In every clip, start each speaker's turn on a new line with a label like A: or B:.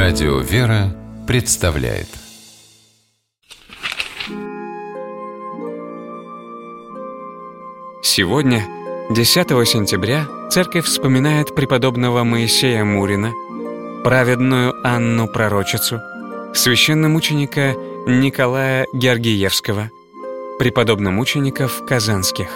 A: Радио «Вера» представляет.
B: Сегодня, 10 сентября, Церковь вспоминает преподобного Моисея Мурина, праведную Анну Пророчицу, священномученика Николая Георгиевского, преподобномучеников казанских.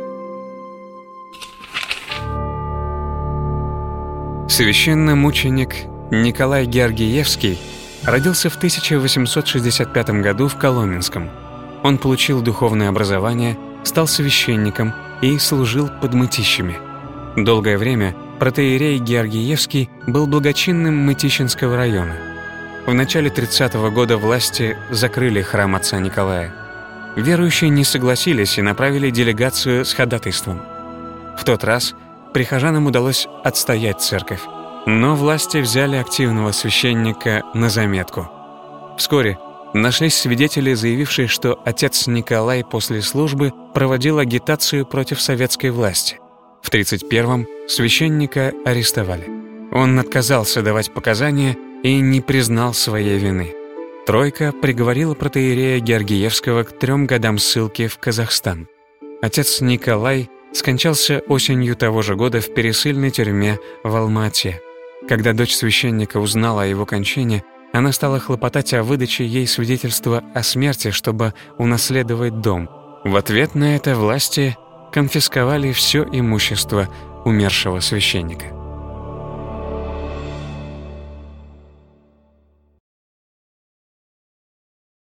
B: Священномученик Николай Георгиевский родился в 1865 году в Коломенском. Он получил духовное образование, стал священником и служил под Мытищами. Долгое время протоиерей Георгиевский был благочинным Мытищинского района. В начале 30-го года власти закрыли храм отца Николая. Верующие не согласились и направили делегацию с ходатайством. В тот раз прихожанам удалось отстоять церковь, но власти взяли активного священника на заметку. Вскоре нашлись свидетели, заявившие, что отец Николай после службы проводил агитацию против советской власти. В 1931-м священника арестовали. Он отказался давать показания и не признал своей вины. Тройка приговорила протоиерея Георгиевского к 3 годам ссылки в Казахстан. Отец Николай скончался осенью того же года в пересыльной тюрьме в Алма-Ате. Когда дочь священника узнала о его кончине, она стала хлопотать о выдаче ей свидетельства о смерти, чтобы унаследовать дом. В ответ на это власти конфисковали все имущество умершего священника.